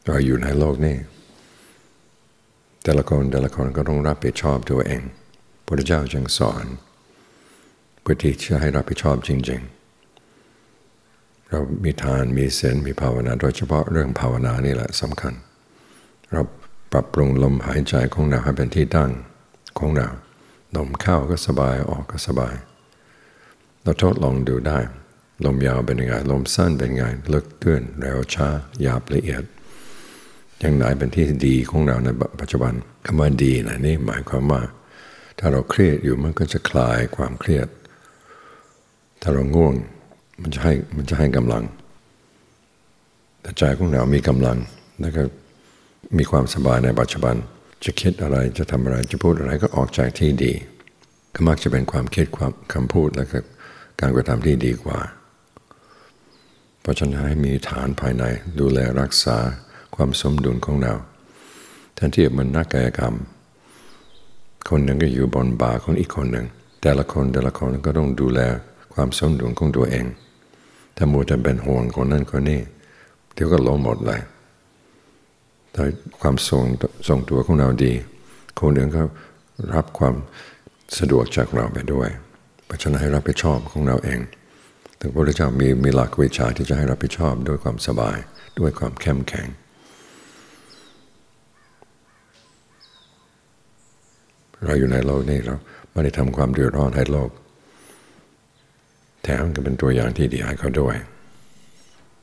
เราอยู่ในโลกนี้แต่ละคนก็ต้องรับผิดชอบตัวเองพระเจ้าจึงสอนเพื่อที่จะให้รับผิดชอบจริงๆเรามีทานมีศีลมีภาวนาโดยเฉพาะเรื่องภาวนานี่แหละสำคัญเราปรับปรุงลมหายใจของเราให้เป็นที่ตั้งของเราลมเข้าก็สบายออกก็สบายเราทดลองดูได้ลมยาวเป็นยังไงลมสั้นเป็นยังไงลึกตื้นเร็วช้าหยาบละเอียดอย่างไหนเป็นที่ดีของเราในปัจจุบันคำว่าดีนะนี่หมายความว่าถ้าเราเครียดอยู่มันก็จะคลายความเครียดถ้าเราง่วงมันจะให้กำลังแต่ใจของเรามีกำลังแล้วก็มีความสบายในปัจจุบันจะคิดอะไรจะทำอะไรจะพูดอะไรก็ออกจากที่ดีก็มักจะเป็นความคิดความคำพูดแล้วก็การกระทำที่ดีกว่าเพราะฉะนั้นให้มีฐานภายในดูแลรักษาความสมดุลของเราแทนที่มันนักกายกรรมคนหนึ่งก็อยู่บนบ่าของอีกคนหนึ่งแต่ละคนก็ต้องดูแลความสมดุลของตัวเองถ้ามัวแต่เป็นห่วงคนนั้นคนนี้เดี๋ยวก็ล้มหมดเลยถ้าความทรงตัวของเราดีคนอื่นก็รับความสะดวกจากเราไปด้วยเพราะฉะนั้นให้รับผิดชอบของเราเองถึงพระพุทธเจ้ามีหลักวิชาที่จะให้รับผิดชอบด้วยความสบายด้วยความเข้มแข็งเราอยู่ในโลกนี้เราไม่ได้ทำความเดือดร้อนให้โลกแถมก็เป็นตัวอย่างที่ดีให้เขาด้วย